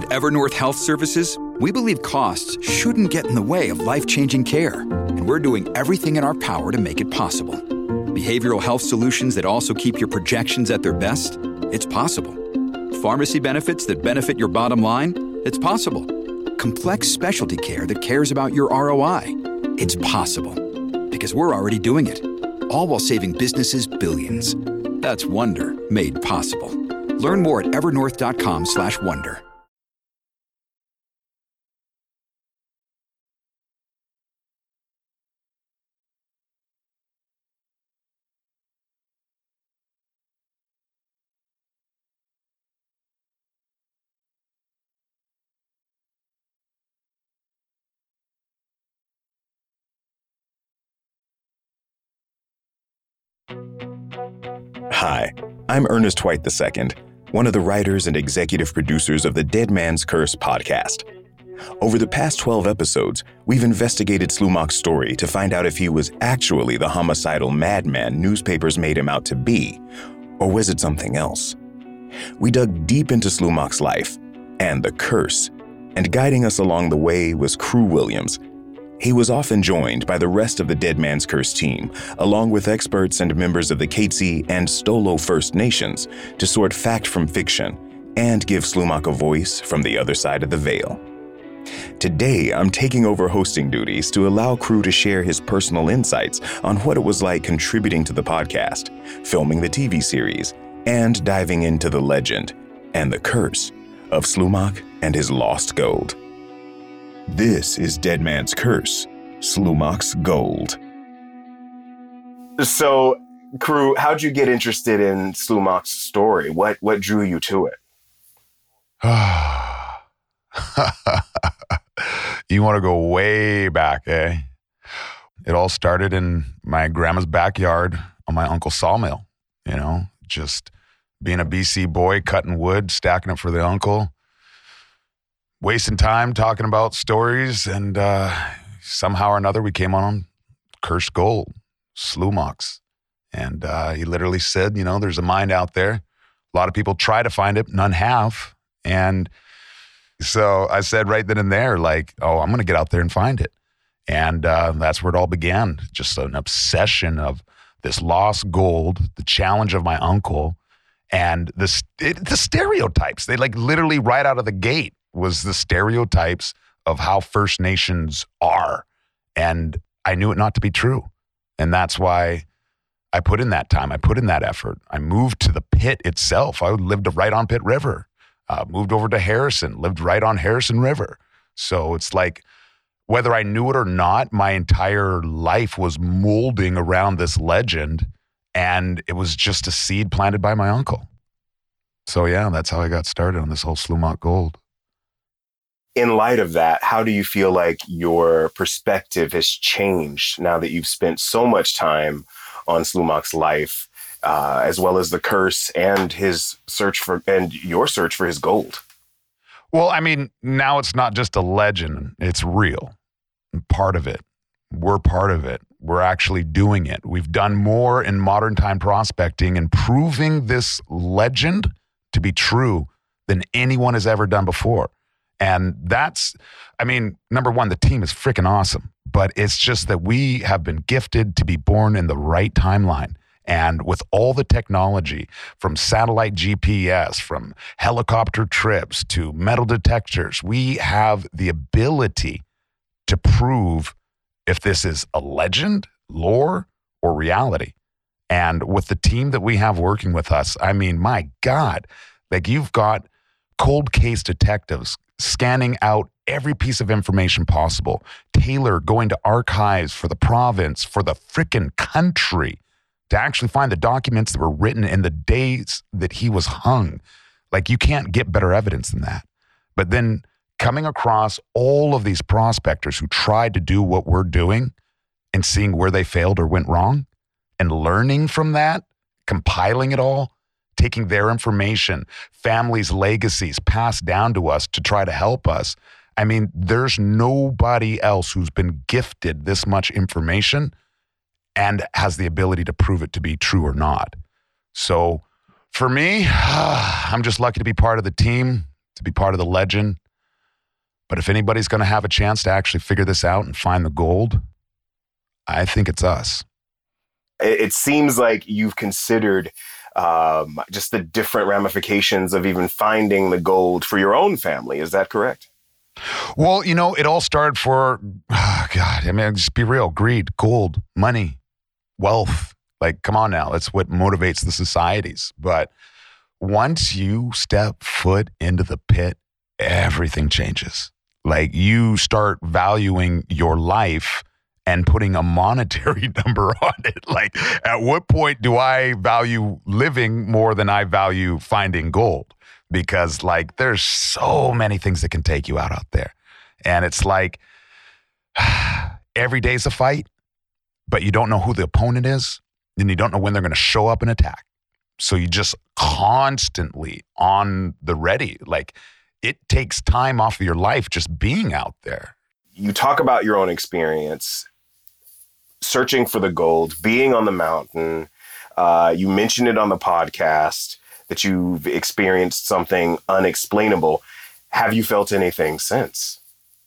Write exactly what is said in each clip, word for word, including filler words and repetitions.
At Evernorth Health Services, we believe costs shouldn't get in the way of life-changing care, and we're doing everything in our power to make it possible. Behavioral health solutions that also keep your projections at their best? It's possible. Pharmacy benefits that benefit your bottom line? It's possible. Complex specialty care that cares about your R O I? It's possible. Because we're already doing it. All while saving businesses billions. That's Wonder made possible. Learn more at evernorth.com slash wonder. Hi, I'm Ernest White the Second, one of the writers and executive producers of the Dead Man's Curse podcast. Over the past twelve episodes, we've investigated Slumach's story to find out if he was actually the homicidal madman newspapers made him out to be, or was it something else? We dug deep into Slumach's life and the curse, and guiding us along the way was Crew Williams. He was often joined by the rest of the Dead Man's Curse team, along with experts and members of the Katzie and Stolo First Nations, to sort fact from fiction and give Slumach a voice from the other side of the veil. Today, I'm taking over hosting duties to allow Crew to share his personal insights on what it was like contributing to the podcast, filming the T V series, and diving into the legend and the curse of Slumach and his lost gold. This is Dead Man's Curse, Slumach's Gold. So, Crew, how'd you get interested in Slumach's story? What what drew you to it? You want to go way back, eh? It all started in my grandma's backyard on my uncle's sawmill, you know, just being a B C boy, cutting wood, stacking it for the uncle. Wasting time talking about stories, and uh, somehow or another we came on Cursed Gold, Slumach's. And uh, he literally said, you know, there's a mine out there. A lot of people try to find it, none have. And so I said right then and there, like, oh, I'm going to get out there and find it. And uh, that's where it all began. Just an obsession of this lost gold, the challenge of my uncle, and the, it, the stereotypes. They like literally right out of the gate was the stereotypes of how First Nations are. And I knew it not to be true. And that's why I put in that time. I put in that effort. I moved to the pit itself. I lived right on Pit River. Uh, moved over to Harrison, lived right on Harrison River. So it's like, whether I knew it or not, my entire life was molding around this legend. And it was just a seed planted by my uncle. So yeah, that's how I got started on this whole Slumach Gold. In light of that, how do you feel like your perspective has changed now that you've spent so much time on Slumach's life, uh, as well as the curse and his search for, and your search for his gold? Well, I mean, now it's not just a legend, it's real. Part of it. We're part of it. We're actually doing it. We've done more in modern time prospecting and proving this legend to be true than anyone has ever done before. And that's, I mean, number one, the team is freaking awesome, but it's just that we have been gifted to be born in the right timeline. And with all the technology, from satellite G P S, from helicopter trips to metal detectors, we have the ability to prove if this is a legend, lore, or reality. And with the team that we have working with us, I mean, my God, like you've got cold case detectives scanning out every piece of information possible. Taylor going to archives for the province, for the frickin' country, to actually find the documents that were written in the days that he was hung. Like, you can't get better evidence than that. But then coming across all of these prospectors who tried to do what we're doing and seeing where they failed or went wrong and learning from that, compiling it all, taking their information, families' legacies passed down to us to try to help us. I mean, there's nobody else who's been gifted this much information and has the ability to prove it to be true or not. So for me, I'm just lucky to be part of the team, to be part of the legend, But if anybody's going to have a chance to actually figure this out and find the gold, I think it's us. It, it seems like you've considered um, just the different ramifications of even finding the gold for your own family. Is that correct? Well, you know, it all started for, oh God, I mean, just be real, greed, gold, money, wealth. Like, come on now, that's what motivates the societies. But once you step foot into the pit, everything changes. Like, you start valuing your life and putting a monetary number on it. Like, at what point do I value living more than I value finding gold? Because, like, there's so many things that can take you out out there. And it's like, every day's a fight, but you don't know who the opponent is, and you don't know when they're going to show up and attack. So you just constantly on the ready. Like, it takes time off of your life just being out there. You talk about your own experience, searching for the gold, being on the mountain. Uh, you mentioned it on the podcast that you've experienced something unexplainable. Have you felt anything since?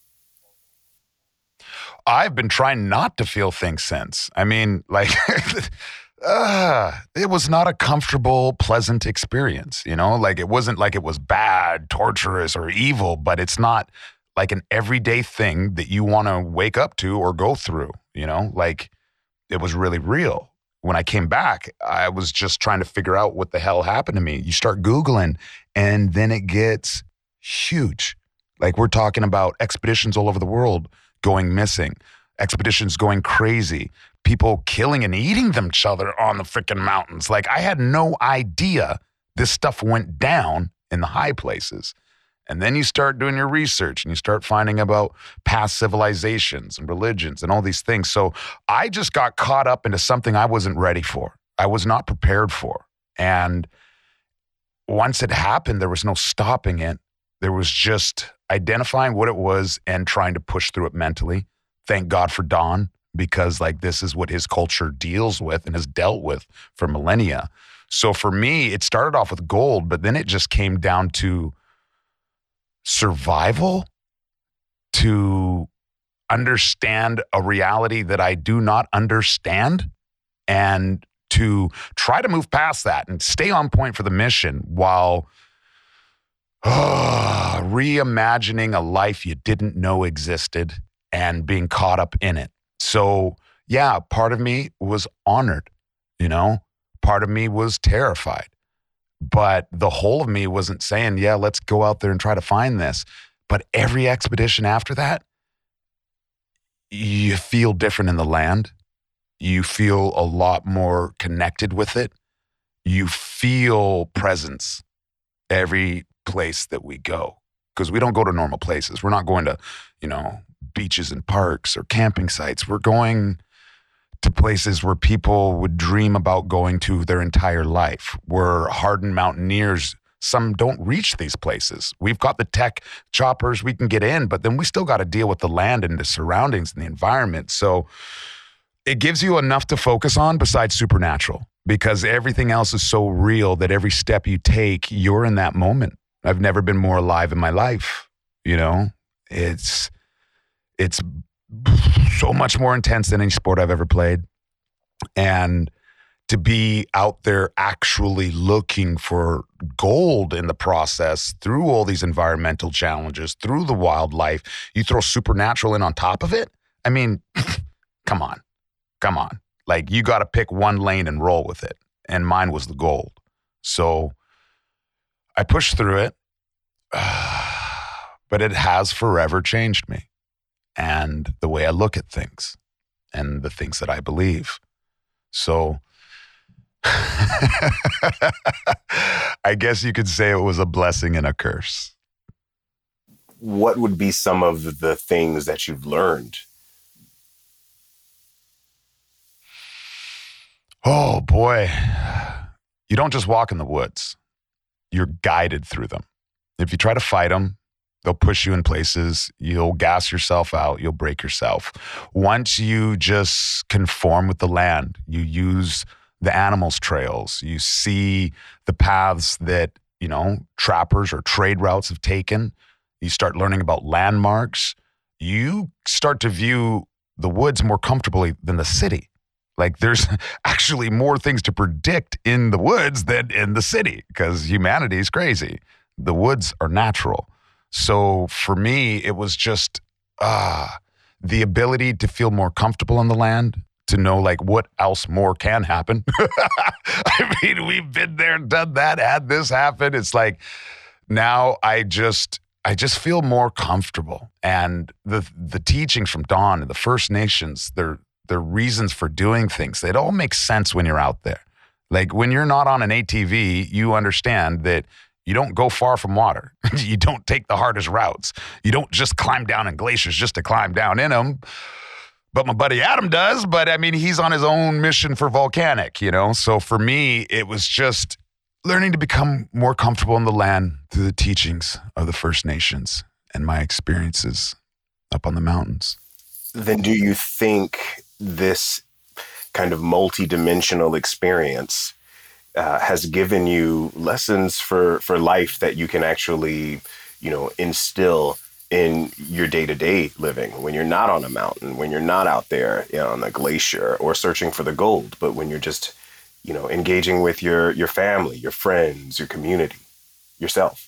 I've been trying not to feel things since. I mean, like, uh, it was not a comfortable, pleasant experience, you know? Like, it wasn't like it was bad, torturous, or evil, but it's not like an everyday thing that you want to wake up to or go through, you know? Like, it was really real. When I came back, I was just trying to figure out what the hell happened to me. You start Googling, and then it gets huge. Like, we're talking about expeditions all over the world going missing, expeditions going crazy, people killing and eating each other on the freaking mountains. Like, I had no idea this stuff went down in the high places. And then you start doing your research and you start finding about past civilizations and religions and all these things. So I just got caught up into something I wasn't ready for. I was not prepared for. And once it happened, there was no stopping it. There was just identifying what it was and trying to push through it mentally. Thank God for Don, because, like, this is what his culture deals with and has dealt with for millennia. So for me, it started off with gold, but then it just came down to survival, to understand a reality that I do not understand, and to try to move past that and stay on point for the mission while oh, reimagining a life you didn't know existed and being caught up in it. So yeah, part of me was honored, you know, part of me was terrified. But the whole of me wasn't saying, yeah, let's go out there and try to find this. But every expedition after that, you feel different in the land. You feel a lot more connected with it. You feel presence every place that we go. Because we don't go to normal places. We're not going to, you know, beaches and parks or camping sites. We're going to places where people would dream about going to their entire life. We're hardened mountaineers. Some don't reach these places. We've got the tech choppers, we can get in, but then we still got to deal with the land and the surroundings and the environment. So it gives you enough to focus on besides supernatural, because everything else is so real that every step you take, you're in that moment. I've never been more alive in my life. You know, it's, it's, so much more intense than any sport I've ever played. And to be out there actually looking for gold in the process through all these environmental challenges, through the wildlife, you throw supernatural in on top of it. I mean, come on, come on. Like, you got to pick one lane and roll with it. And mine was the gold. So I pushed through it, but it has forever changed me. And the way I look at things and the things that I believe. So I guess you could say it was a blessing and a curse. What would be some of the things that you've learned? Oh, boy. You don't just walk in the woods. You're guided through them. If you try to fight them, they'll push you in places. You'll gas yourself out. You'll break yourself. Once you just conform with the land, you use the animals' trails, you see the paths that, you know, trappers or trade routes have taken, you start learning about landmarks, you start to view the woods more comfortably than the city. Like there's actually more things to predict in the woods than in the city because humanity is crazy. The woods are natural. So for me, it was just ah, the ability to feel more comfortable on the land, to know like what else more can happen. I mean, we've been there, done that, had this happen. It's like now I just I just feel more comfortable. And the the teachings from Don and the First Nations, their their reasons for doing things, it all makes sense when you're out there. Like when you're not on an A T V, you understand that you don't go far from water. You don't take the hardest routes. You don't just climb down in glaciers just to climb down in them. But my buddy Adam does. But I mean, he's on his own mission for volcanic, you know? So for me, it was just learning to become more comfortable in the land through the teachings of the First Nations and my experiences up on the mountains. Then do you think this kind of multi-dimensional experience uh, has given you lessons for, for life that you can actually, you know, instill in your day-to-day living when you're not on a mountain, when you're not out there, you know, on the glacier or searching for the gold, but when you're just, you know, engaging with your, your family, your friends, your community, yourself?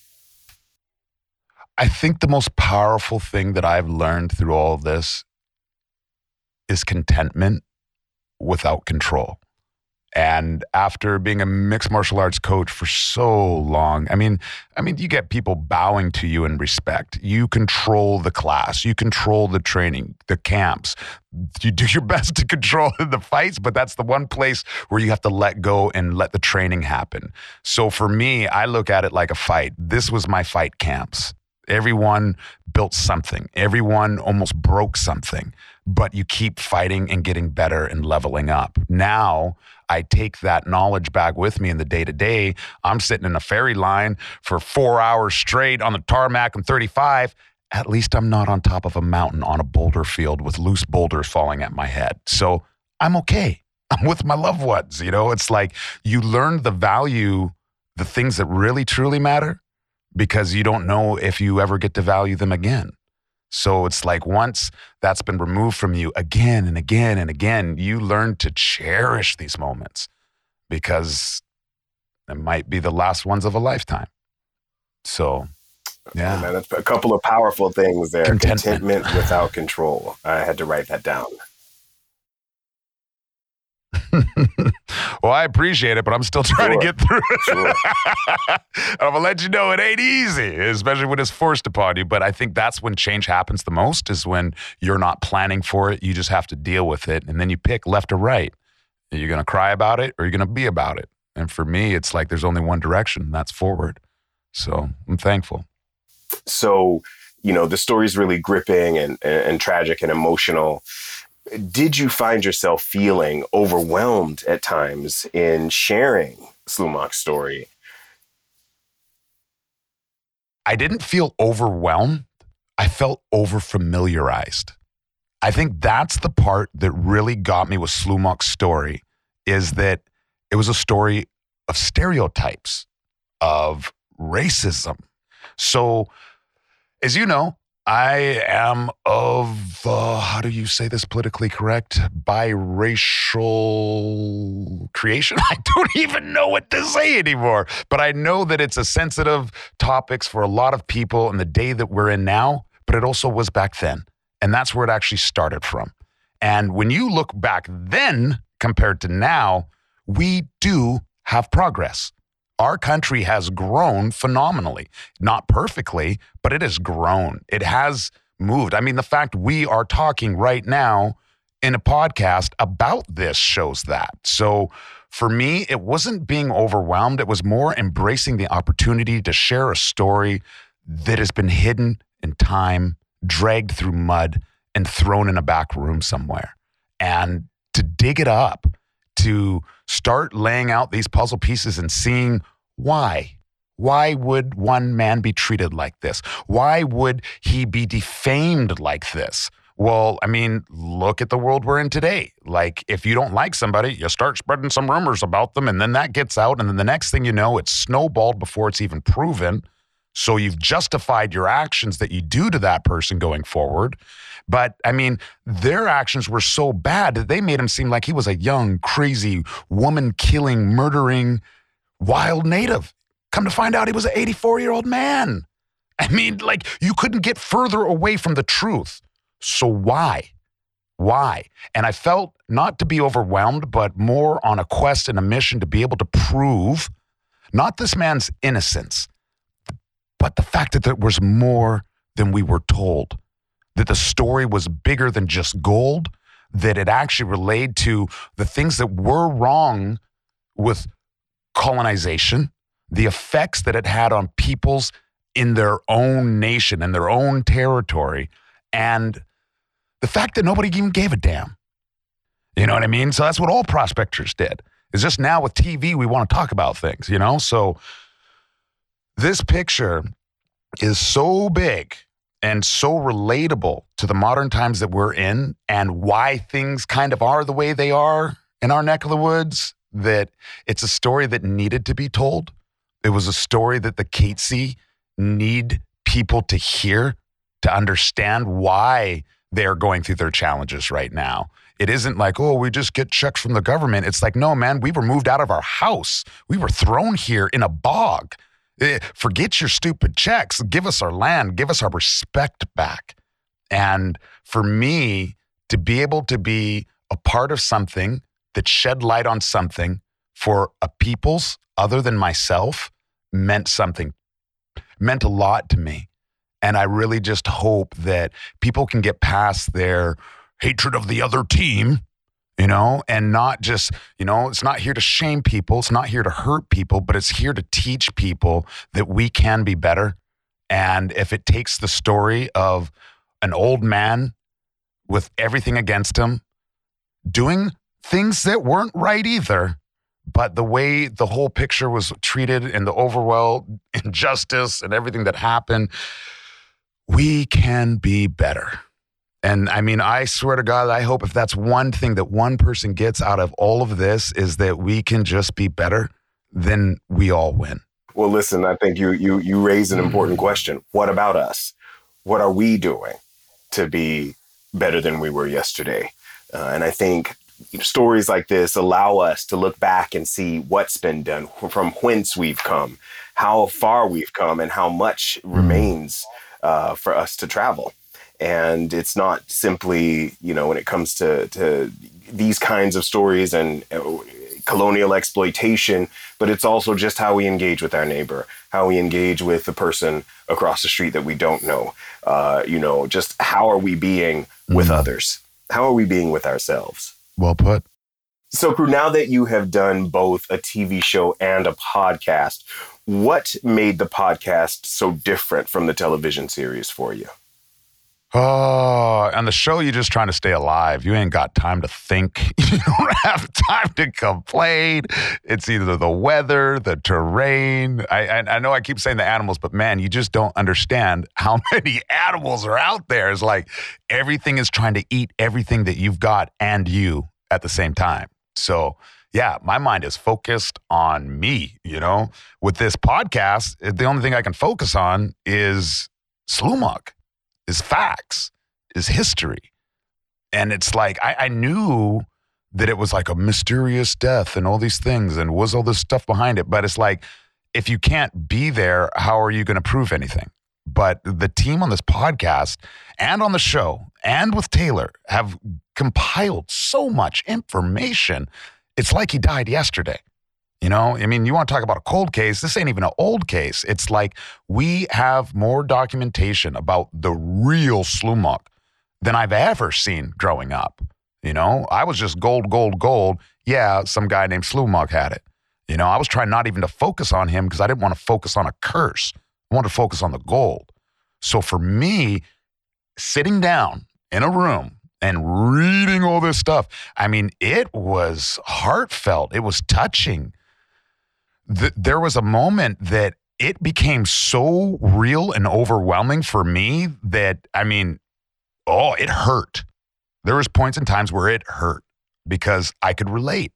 I think the most powerful thing that I've learned through all of this is contentment without control. And after being a mixed martial arts coach for so long, I mean, I mean, you get people bowing to you in respect. You control the class, you control the training, the camps. You do your best to control the fights, but that's the one place where you have to let go and let the training happen. So for me, I look at it like a fight. This was my fight camps. Everyone built something. Everyone almost broke something, but you keep fighting and getting better and leveling up. Now I take that knowledge back with me in the day-to-day. I'm sitting in a ferry line for four hours straight on the tarmac. I'm thirty-five. At least I'm not on top of a mountain on a boulder field with loose boulders falling at my head. So I'm okay. I'm with my loved ones. You know, it's like you learn the value, the things that really, truly matter, because you don't know if you ever get to value them again. So it's like once that's been removed from you again and again and again, you learn to cherish these moments because it might be the last ones of a lifetime. So, yeah. Man, that's a couple of powerful things there. Contentment. Contentment without control. I had to write that down. Well, I appreciate it, but I'm still trying Sure. to get through it. Sure. I'm going to let you know it ain't easy, especially when it's forced upon you. But I think that's when change happens the most, is when you're not planning for it. You just have to deal with it. And then you pick left or right. Are you going to cry about it or are you going to be about it? And for me, it's like there's only one direction, and that's forward. So I'm thankful. So, you know, the story's really gripping and, and, and tragic and emotional. Did you find yourself feeling overwhelmed at times in sharing Slumach's story? I didn't feel overwhelmed. I felt over-familiarized. I think that's the part that really got me with Slumach's story, is that it was a story of stereotypes, of racism. So, as you know, I am of, uh, how do you say this politically correct? Biracial creation? I don't even know what to say anymore. But I know that it's a sensitive topics for a lot of people in the day that we're in now, but it also was back then. And that's where it actually started from. And when you look back then compared to now, we do have progress. Our country has grown phenomenally, not perfectly, but it has grown. It has moved. I mean, the fact we are talking right now in a podcast about this shows that. So for me, it wasn't being overwhelmed. It was more embracing the opportunity to share a story that has been hidden in time, dragged through mud, and thrown in a back room somewhere. And to dig it up, to start laying out these puzzle pieces and seeing why. Why would one man be treated like this? Why would he be defamed like this? Well, I mean, look at the world we're in today. Like, if you don't like somebody, you start spreading some rumors about them, and then that gets out, and then the next thing you know, it's snowballed before it's even proven. So you've justified your actions that you do to that person going forward. But I mean, their actions were so bad that they made him seem like he was a young, crazy, woman-killing, murdering, wild native. Come to find out he was an eighty-four-year-old man. I mean, like, you couldn't get further away from the truth. So why? Why? And I felt not to be overwhelmed, but more on a quest and a mission to be able to prove not this man's innocence, but the fact that there was more than we were told, that the story was bigger than just gold, that it actually related to the things that were wrong with colonization, the effects that it had on peoples in their own nation and their own territory, and the fact that nobody even gave a damn. You know what I mean? So that's what all prospectors did. It's just now with T V, we want to talk about things, you know? So this picture is so big and so relatable to the modern times that we're in and why things kind of are the way they are in our neck of the woods, that it's a story that needed to be told. It was a story that the Katzie need people to hear, to understand why they're going through their challenges right now. It isn't like, oh, we just get checks from the government. It's like, no, man, we were moved out of our house. We were thrown here in a bog. Eh, forget your stupid checks. Give us our land. Give us our respect back. And for me, to be able to be a part of something that shed light on something for a peoples other than myself meant something, meant a lot to me. And I really just hope that people can get past their hatred of the other team, you know, and not just, you know, it's not here to shame people. It's not here to hurt people, but it's here to teach people that we can be better. And if it takes the story of an old man with everything against him, doing things that weren't right either, but the way the whole picture was treated and the overall injustice and everything that happened, we can be better. And I mean, I swear to God, I hope if that's one thing that one person gets out of all of this is that we can just be better, then we all win. Well, listen, I think you you you raise an important question. What about us? What are we doing to be better than we were yesterday? Uh, and I think stories like this allow us to look back and see what's been done, from whence we've come, how far we've come, and how much remains uh, for us to travel. And it's not simply, you know, when it comes to, to these kinds of stories and uh, colonial exploitation, but it's also just how we engage with our neighbor, how we engage with the person across the street that we don't know. Uh, you know, just how are we being with mm. others? How are we being with ourselves? Well put. So, Crew, now that you have done both a T V show and a podcast, what made the podcast so different from the television series for you? Oh, on the show, you're just trying to stay alive. You ain't got time to think. You don't have time to complain. It's either the weather, the terrain. I, I, I know I keep saying the animals, but man, you just don't understand how many animals are out there. It's like everything is trying to eat everything that you've got and you at the same time. So yeah, my mind is focused on me, you know. With this podcast, the only thing I can focus on is Slumach. Is facts, is history. And it's like, I, I knew that it was like a mysterious death and all these things and was all this stuff behind it. But it's like, if you can't be there, how are you going to prove anything? But the team on this podcast and on the show and with Taylor have compiled so much information. It's like he died yesterday. You know, I mean, you want to talk about a cold case. This ain't even an old case. It's like we have more documentation about the real Slumach than I've ever seen growing up. You know, I was just gold, gold, gold. Yeah, some guy named Slumach had it. You know, I was trying not even to focus on him because I didn't want to focus on a curse. I wanted to focus on the gold. So for me, sitting down in a room and reading all this stuff, I mean, it was heartfelt. It was touching. The, there was a moment that it became so real and overwhelming for me that, I mean, oh, it hurt. There was points and times where it hurt because I could relate.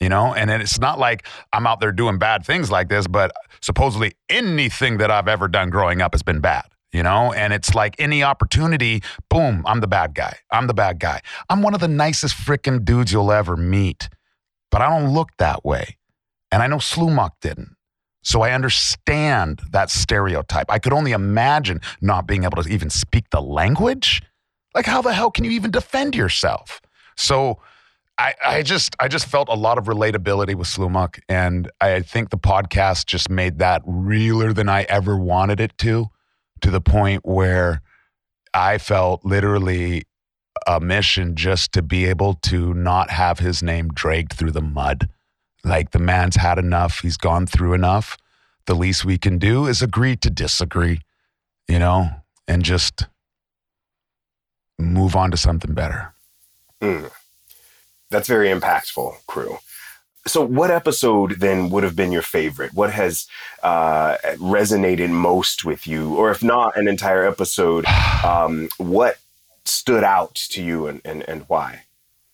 you know? And it's not like I'm out there doing bad things like this, but supposedly anything that I've ever done growing up has been bad, you know? And it's like any opportunity, boom, I'm the bad guy. I'm the bad guy. I'm one of the nicest freaking dudes you'll ever meet, but I don't look that way. And I know Slumach didn't. So I understand that stereotype. I could only imagine not being able to even speak the language. Like, how the hell can you even defend yourself? So I, I just I just felt a lot of relatability with Slumach, and I think the podcast just made that realer than I ever wanted it to, to the point where I felt literally a mission just to be able to not have his name dragged through the mud. Like, the man's had enough. He's gone through enough. The least we can do is agree to disagree, you know, and just move on to something better. Mm. That's very impactful, Crew. So what episode then would have been your favorite? What has uh, resonated most with you? Or if not an entire episode, um, what stood out to you and, and, and why?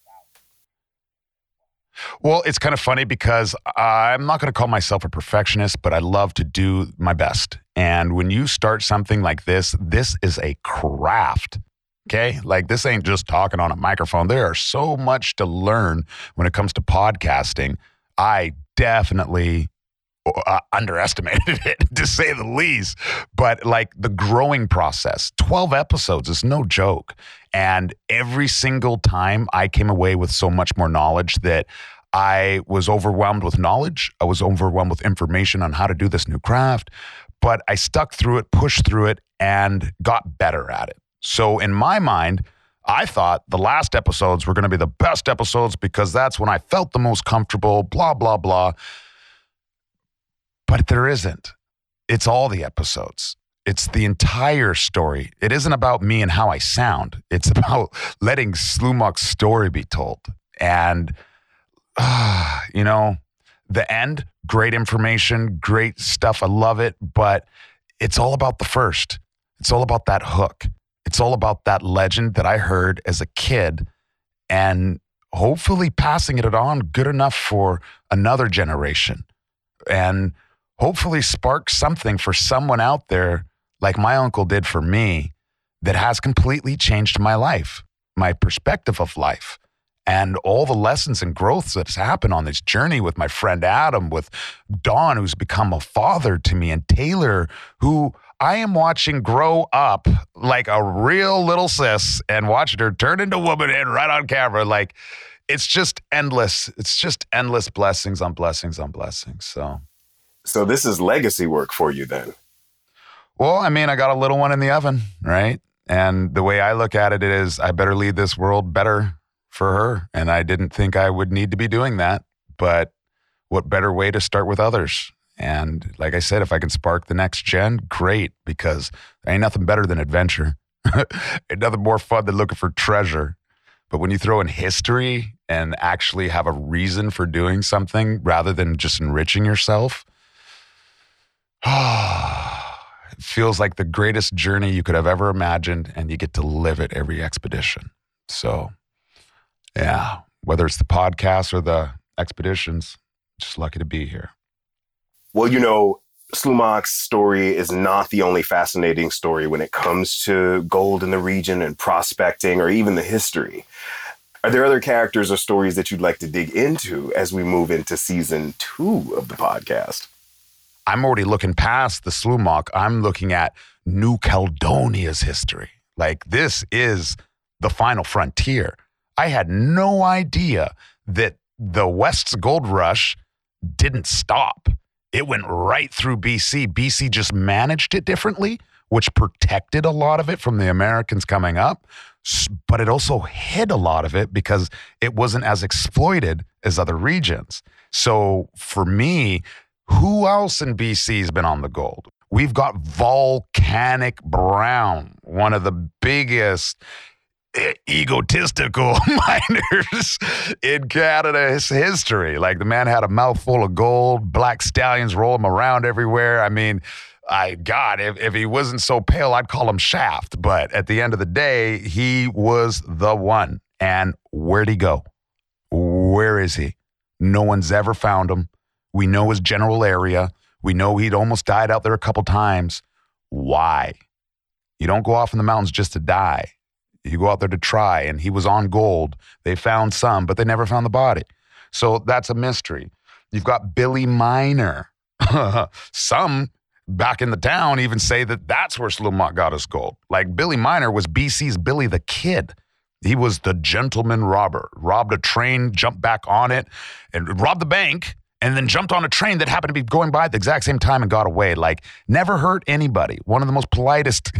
Well, it's kind of funny because I'm not going to call myself a perfectionist, but I love to do my best. And when you start something like this, this is a craft. Okay? Like, this ain't just talking on a microphone. There are so much to learn when it comes to podcasting. I definitely uh, underestimated it, to say the least. But like, the growing process, twelve episodes is no joke. And every single time I came away with so much more knowledge that I was overwhelmed with knowledge. I was overwhelmed with information on how to do this new craft, but I stuck through it, pushed through it, and got better at it. So in my mind, I thought the last episodes were going to be the best episodes because that's when I felt the most comfortable, blah, blah, blah. But there isn't. It's all the episodes. It's the entire story. It isn't about me and how I sound. It's about letting Slumach's story be told. And, uh, you know, the end, great information, great stuff. I love it. But it's all about the first. It's all about that hook. It's all about that legend that I heard as a kid, and hopefully passing it on good enough for another generation, and hopefully spark something for someone out there like my uncle did for me that has completely changed my life, my perspective of life, and all the lessons and growths that's happened on this journey with my friend Adam, with Dawn, who's become a father to me, and Taylor, who I am watching grow up like a real little sis and watching her turn into womanhood right on camera. Like, it's just endless. It's just endless blessings on blessings on blessings. So, so this is legacy work for you then? Well, I mean, I got a little one in the oven, right? And the way I look at it is I better lead this world better for her. And I didn't think I would need to be doing that, but what better way to start with others? And like I said, if I can spark the next gen, great, because there ain't nothing better than adventure. Ain't nothing more fun than looking for treasure. But when you throw in history and actually have a reason for doing something rather than just enriching yourself, it feels like the greatest journey you could have ever imagined, and you get to live it every expedition. So, yeah, whether it's the podcast or the expeditions, just lucky to be here. Well, you know, Slumach's story is not the only fascinating story when it comes to gold in the region and prospecting or even the history. Are there other characters or stories that you'd like to dig into as we move into season two of the podcast? I'm already looking past the Slumach. I'm looking at New Caledonia's history. Like, this is the final frontier. I had no idea that the West's gold rush didn't stop. It went right through B C. B C just managed it differently, which protected a lot of it from the Americans coming up. But it also hid a lot of it because it wasn't as exploited as other regions. So for me, who else in B C has been on the gold? We've got Volcanic Brown, one of the biggest egotistical miners in Canada's history. Like, the man had a mouthful of gold, black stallions roll him around everywhere. I mean, I, God, if, if he wasn't so pale, I'd call him Shaft. But at the end of the day, he was the one. And where'd he go? Where is he? No one's ever found him. We know his general area. We know he'd almost died out there a couple times. Why? You don't go off in the mountains just to die. You go out there to try, and he was on gold. They found some, but they never found the body. So that's a mystery. You've got Billy Miner. Some back in the town even say that that's where Slumac got his gold. Like Billy Miner was B C's Billy the Kid. He was the gentleman robber, robbed a train, jumped back on it, and robbed the bank, and then jumped on a train that happened to be going by at the exact same time and got away. Like, never hurt anybody. One of the most politest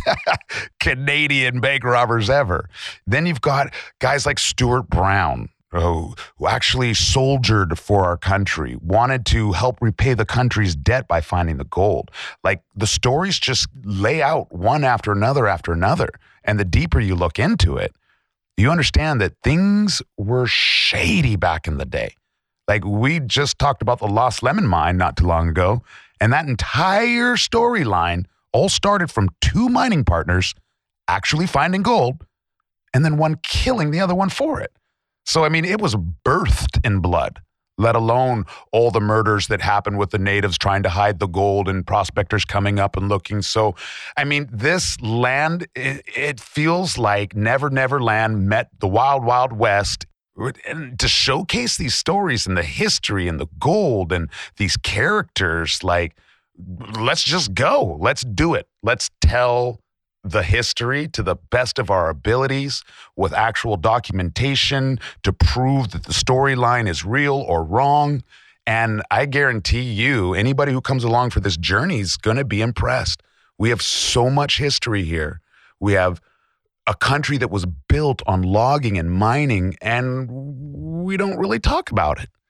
Canadian bank robbers ever. Then you've got guys like Stuart Brown, who, who actually soldiered for our country, wanted to help repay the country's debt by finding the gold. Like, the stories just lay out one after another after another. And the deeper you look into it, you understand that things were shady back in the day. Like, we just talked about the Lost Lemon Mine not too long ago, and that entire storyline all started from two mining partners actually finding gold and then one killing the other one for it. So, I mean, it was birthed in blood, let alone all the murders that happened with the natives trying to hide the gold and prospectors coming up and looking. So, I mean, this land, it, it feels like Never Never Land met the Wild Wild West. And to showcase these stories and the history and the gold and these characters, like, let's just go. Let's do it. Let's tell the history to the best of our abilities with actual documentation to prove that the storyline is real or wrong. And I guarantee you, anybody who comes along for this journey is going to be impressed. We have so much history here. We have a country that was built on logging and mining, and we don't really talk about it.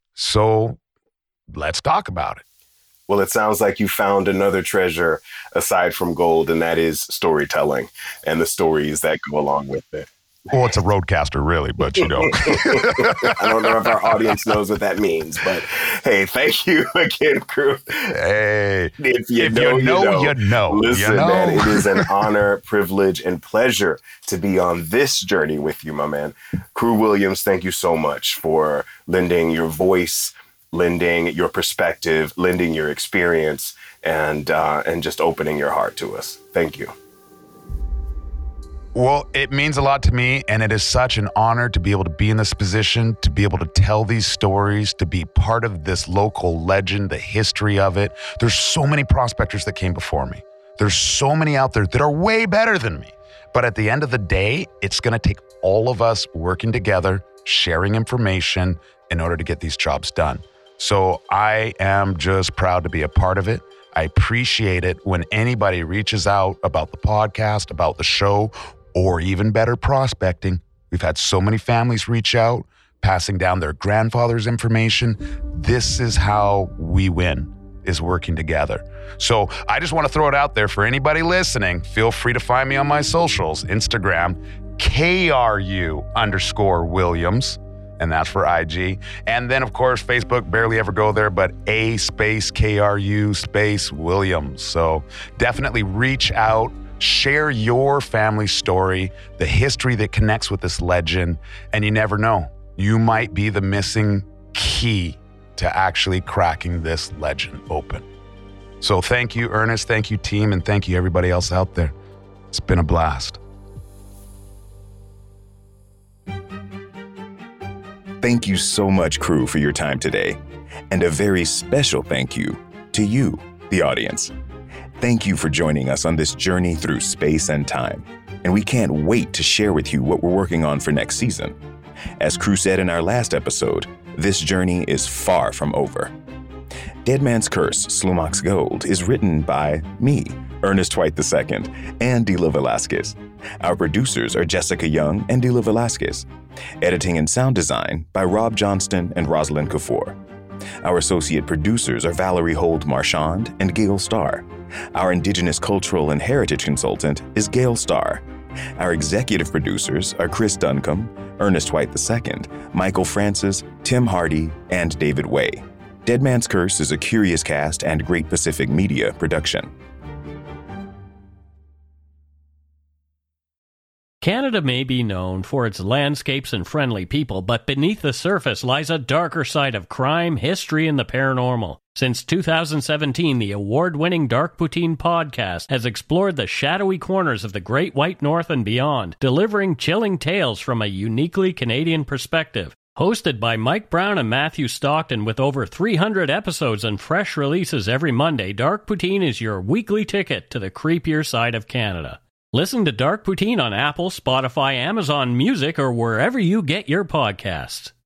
So let's talk about it. Well, it sounds like you found another treasure aside from gold, and that is storytelling and the stories that go along with it. Well, it's a roadcaster, really, but you know. I don't know if our audience knows what that means, but hey, thank you again, crew. Hey, if you, if know, you know, you know. you know. Listen, you know. man, it is an honor, privilege, and pleasure to be on this journey with you, my man. Crew Williams, thank you so much for lending your voice, lending your perspective, lending your experience, and uh, and just opening your heart to us. Thank you. Well, it means a lot to me, and it is such an honor to be able to be in this position, to be able to tell these stories, to be part of this local legend, the history of it. There's so many prospectors that came before me. There's so many out there that are way better than me. But at the end of the day, it's going to take all of us working together, sharing information in order to get these jobs done. So I am just proud to be a part of it. I appreciate it when anybody reaches out about the podcast, about the show, or even better, prospecting. We've had so many families reach out, passing down their grandfather's information. This is how we win, is working together. So I just want to throw it out there for anybody listening. Feel free to find me on my socials, Instagram, K R U underscore Williams. And that's for I G. And then, of course, Facebook, barely ever go there, but A space K R U space Williams. So definitely reach out, share your family story, the history that connects with this legend. And you never know, you might be the missing key to actually cracking this legend open. So thank you, Ernest. Thank you, team. And thank you, everybody else out there. It's been a blast. Thank you so much, crew, for your time today. And a very special thank you to you, the audience. Thank you for joining us on this journey through space and time. And we can't wait to share with you what we're working on for next season. As Crew said in our last episode, this journey is far from over. Dead Man's Curse, Slumac's Gold is written by me, Ernest White the Second, and Dila Velasquez. Our producers are Jessica Young and Dila Velasquez. Editing and sound design by Rob Johnston and Rosalind Kafour. Our associate producers are Valerie Hold Marchand and Gail Starr. Our Indigenous Cultural and Heritage consultant is Gail Starr. Our executive producers are Chris Duncombe, Ernest White the Second, Michael Francis, Tim Hardy, and David Way. Dead Man's Curse is a Curious Cast and Great Pacific Media production. Canada may be known for its landscapes and friendly people, but beneath the surface lies a darker side of crime, history, and the paranormal. Since two thousand seventeen, the award-winning Dark Poutine podcast has explored the shadowy corners of the Great White North and beyond, delivering chilling tales from a uniquely Canadian perspective. Hosted by Mike Brown and Matthew Stockton with over three hundred episodes and fresh releases every Monday, Dark Poutine is your weekly ticket to the creepier side of Canada. Listen to Dark Poutine on Apple, Spotify, Amazon Music, or wherever you get your podcasts.